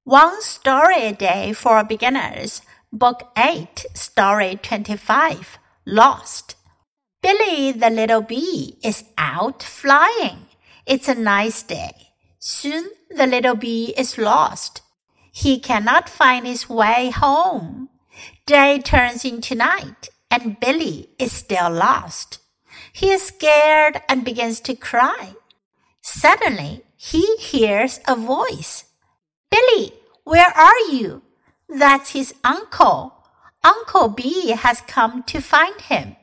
One Story a Day for Beginners, Book 8, Story 25, Lost. Billy the little bee is out flying. It's a nice day. Soon the little bee is lost. He cannot find his way home. Day turns into night, and Billy is still lost. He is scared and begins to cry. Suddenly, he hears a voice.Billy, where are you? That's his uncle. Uncle Bee has come to find him.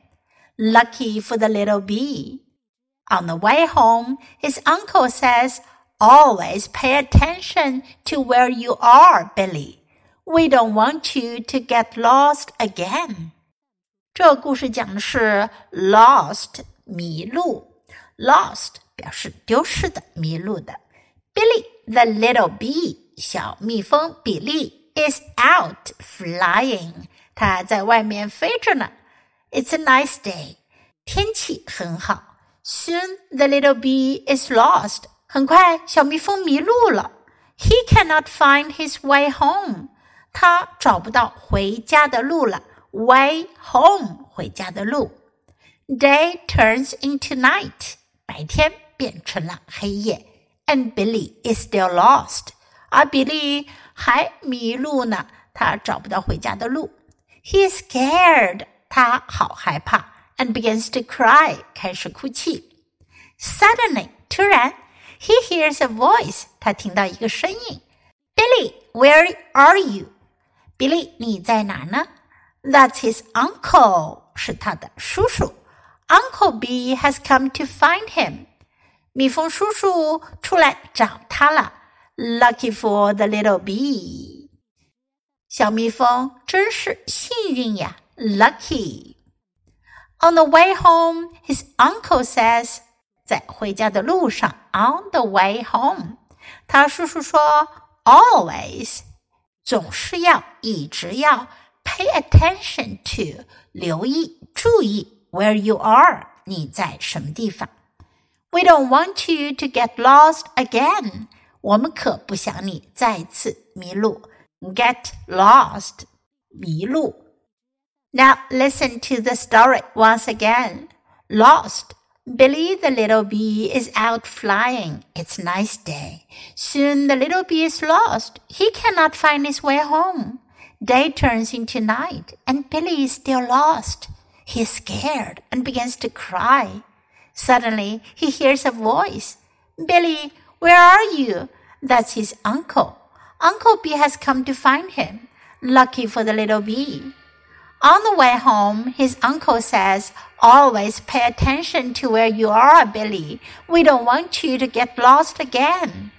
Lucky for the little bee. On the way home, his uncle says, Always pay attention to where you are, Billy. We don't want you to get lost again. 这个故事讲的是 lost, 迷路。Lost 表示丢失的、迷路的。Billy, the little bee, 小蜜蜂比利 is out flying. 它在外面飞着呢。It's a nice day. 天气很好。Soon the little bee is lost. 很快，小蜜蜂迷路了。He cannot find his way home. 他找不到回家的路了。Way home, 回家的路。Day turns into night. 白天变成了黑夜。And Billy is still lost. 而比利还迷路呢，他找不到回家的路。He is scared. 他好害怕。And begins to cry. 开始哭泣。Suddenly, 突然 he hears a voice. 他听到一个声音。Billy, where are you? 比利，你在哪呢？ That's his uncle. 是他的叔叔。Uncle Bee has come to find him. 蜜蜂叔叔出来找他了。Lucky for the little bee. 小蜜蜂真是幸运呀。Lucky. On the way home, his uncle says, 在回家的路上 on the way home, 他叔叔说 always, 总是要一直要 pay attention to, 留意注意 where you are, 你在什么地方。We don't want you to get lost again. 我们可不想你再次迷路。Get lost, 迷路。Now listen to the story once again. Lost. Billy the little bee is out flying. It's a nice day. Soon the little bee is lost. He cannot find his way home. Day turns into night, and Billy is still lost. He is scared and begins to cry.Suddenly, he hears a voice. Billy, where are you? That's his uncle. Uncle Bee has come to find him. Lucky for the little bee. On the way home, his uncle says, Always pay attention to where you are, Billy. We don't want you to get lost again.